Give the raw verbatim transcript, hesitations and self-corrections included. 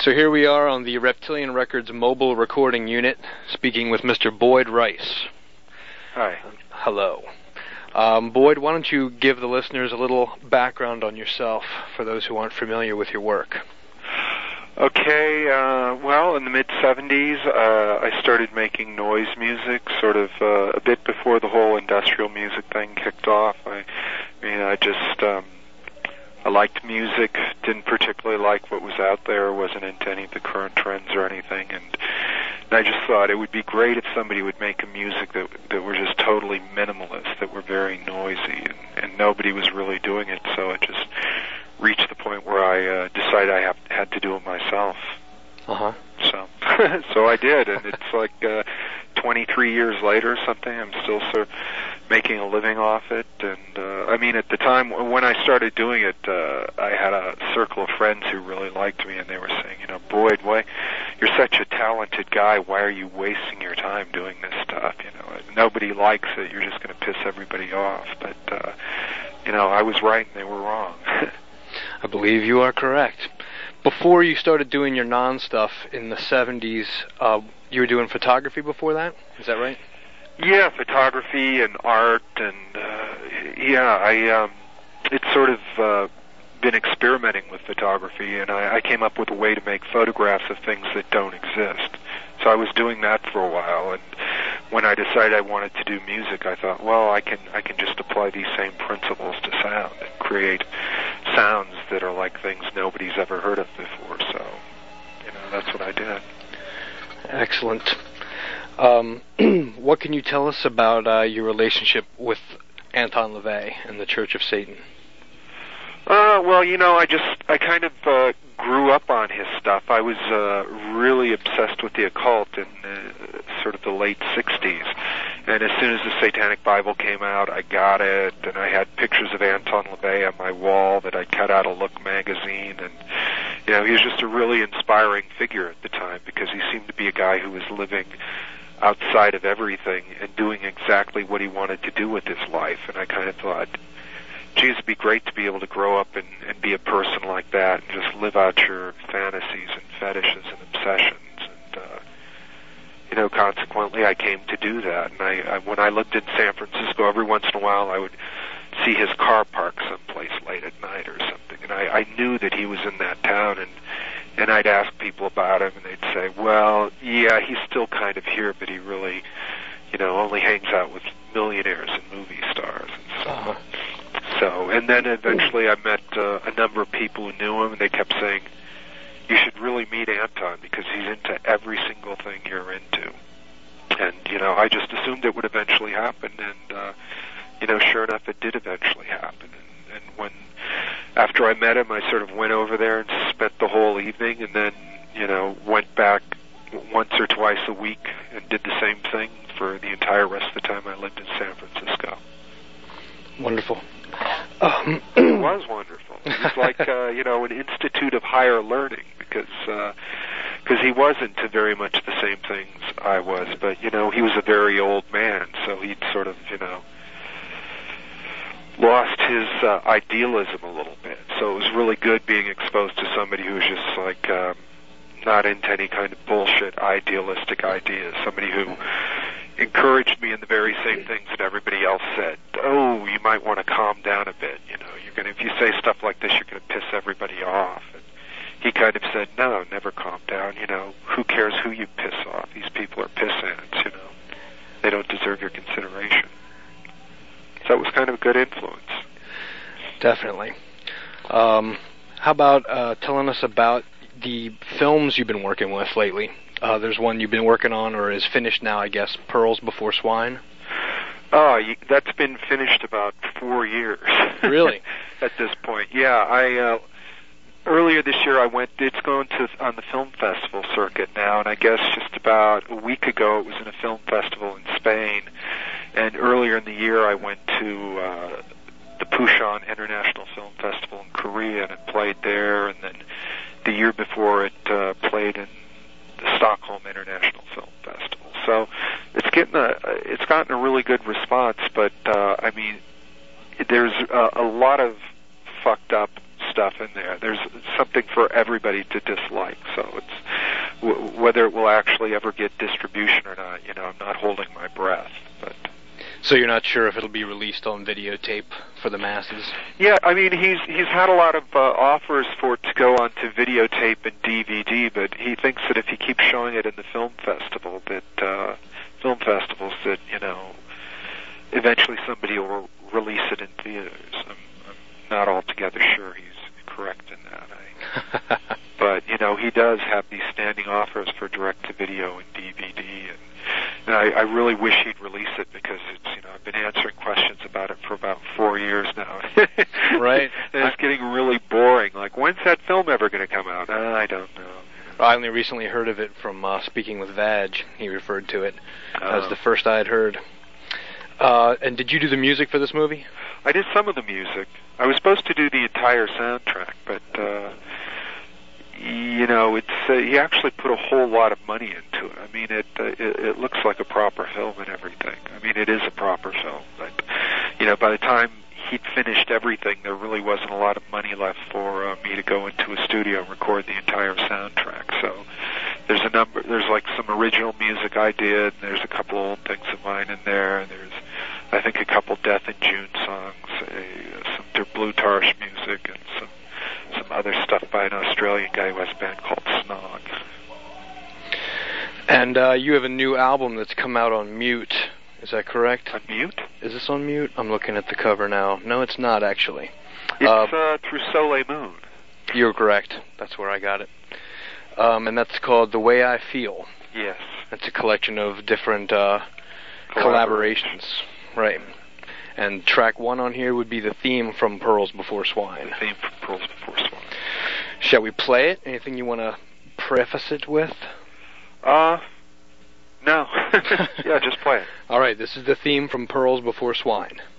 So here we are on the Reptilian Records mobile recording unit, speaking with Mister Boyd Rice. Hi. Hello. Um, Boyd, why don't you give the listeners a little background on yourself for those who aren't familiar with your work? Okay, uh, well, in the mid seventies, uh, I started making noise music, sort of uh, a bit before the whole industrial music thing kicked off. I, I mean, I just, um, I liked music, didn't particularly like what was out there, wasn't into any of the current trends or anything, and I just thought it would be great if somebody would make a music that that were just totally minimalist, that were very noisy, and, and nobody was really doing it, so it just reached the point where I uh, decided I have, had to do it myself. Uh-huh. So, so I did, and it's like uh, twenty-three years later or something, I'm still sort of making a living off it, and uh, I mean, at the time when I started doing it, uh, I had a circle of friends who really liked me, and they were saying, you know, Boyd, why, you're such a talented guy, why are you wasting your time doing this stuff? You know, nobody likes it, you're just going to piss everybody off, but, uh, you know, I was right and they were wrong. I believe you are correct. Before you started doing your non-stuff in the seventies, uh, you were doing photography before that? Is that right? Yeah, photography and art, and uh, yeah, I um, it's sort of uh, been experimenting with photography, and I, I came up with a way to make photographs of things that don't exist. So I was doing that for a while, and when I decided I wanted to do music, I thought, well, I can I can just apply these same principles to sound and create sounds that are like things nobody's ever heard of before. So, you know, that's what I did. Excellent. Um, what can you tell us about uh, your relationship with Anton LaVey and the Church of Satan? Uh, well, you know, I just, I kind of uh, grew up on his stuff. I was uh, really obsessed with the occult in uh, sort of the late sixties. And as soon as the Satanic Bible came out, I got it, and I had pictures of Anton LaVey on my wall that I cut out of Look magazine, and, you know, he was just a really inspiring figure at the time, because he seemed to be a guy who was living outside of everything and doing exactly what he wanted to do with his life, and I kind of thought, geez, it'd be great to be able to grow up and, and be a person like that and just live out your fantasies and fetishes and obsessions. And, uh, you know, consequently, I came to do that. And I, I, when I lived in San Francisco, every once in a while I would see his car parked someplace late at night or something. And I, I knew that he was in that town, and and I'd ask people about him, and they'd say, well, yeah, he's still kind of here, but he really, you know, only hangs out with millionaires and movie stars and stuff. Uh-huh. So, and then eventually I met uh, a number of people who knew him, and they kept saying, you should really meet Anton, because he's into every single thing you're into. And, you know, I just assumed it would eventually happen, and, uh, you know, sure enough, it did eventually happen. And, and when, after I met him, I sort of went over there and spent the whole evening, and then, you know, went back once or twice a week and did the same thing for the entire rest of the time I lived in San Francisco. Wonderful. Um, it was wonderful. It was like, uh, you know, an institute of higher learning, because uh, cause he wasn't into very much the same things I was, but, you know, he was a very old man, so he'd sort of, you know, lost his uh, idealism a little bit. So it was really good being exposed to somebody who was just, like, um, not into any kind of bullshit idealistic ideas, somebody who encouraged me in the very same things that everybody else said. Oh, you might want to calm down a bit. You know, you're gonna, if you say stuff like this, you're going to piss everybody off. And he kind of said, no, never calm down. You know, who cares who you piss off? These people are pissants, you know. They don't deserve your consideration. So it was kind of a good influence. Definitely. Um, how about uh, telling us about the films you've been working with lately? Uh, there's one you've been working on, or is finished now, I guess, Pearls Before Swine. Oh, you, that's been finished about four years. Really? At this point, yeah. I uh, earlier this year I went. It's going to on the film festival circuit now, and I guess just about a week ago it was in a film festival in Spain. And earlier in the year I went to uh, the Busan International Film Festival in Korea, and it played there. And then the year before it uh, played in the Stockholm International Film Festival. So it's getting a, it's gotten a really good response, but uh, I mean, there's a, a lot of fucked up stuff in there. There's something for everybody to dislike. So it's w- whether it will actually ever get distribution or not. You know, I'm not holding my breath, but. So you're not sure if it'll be released on videotape for the masses? Yeah, I mean, he's he's had a lot of uh, offers for it to go onto videotape and D V D, but he thinks that if he keeps showing it in the film festival, that uh, film festivals, that you know, eventually somebody will release it in theaters. I'm, I'm not altogether sure he's correct in that. I, but you know, he does have these standing offers for direct-to-video and D V D, and. And I, I really wish he'd release it because it's, you know, I've been answering questions about it for about four years now. Right. And it's getting really boring. Like, when's that film ever going to come out? Uh, I don't know. I only recently heard of it from uh, speaking with Vag. He referred to it uh, as the first I had heard. Uh, and did you do the music for this movie? I did some of the music. I was supposed to do the entire soundtrack, but, uh, you know, it's uh, he actually put a whole lot of money into it. I mean, it, uh, it it looks like a proper film and everything. I mean, it is a proper film, but you know, by the time he'd finished everything, there really wasn't a lot of money left for uh, me to go into a studio and record the entire soundtrack. So there's a number, there's like some original music I did, and there's a couple old things of mine in there, and there's I think a couple Death in June songs, a, some Blue Tarsh music, and some. some other stuff by an Australian guy who has a band called Snog. And uh, you have a new album that's come out on Mute. Is that correct? On Mute? Is this on Mute? I'm looking at the cover now. No, it's not, actually. It's uh, uh, through Soleil Moon. You're correct. That's where I got it. Um, and that's called The Way I Feel. Yes. It's a collection of different uh, collaborations. Right. And track one on here would be the theme from Pearls Before Swine. The theme from Pearls Before Swine. Shall we play it? Anything you want to preface it with? Uh, no. Yeah, just play it. All right, this is the theme from Pearls Before Swine.